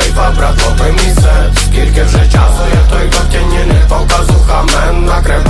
лайфа, брат, лови мій сет. Скільки вже часу, я той в тіні, не показуха, мен. Накрив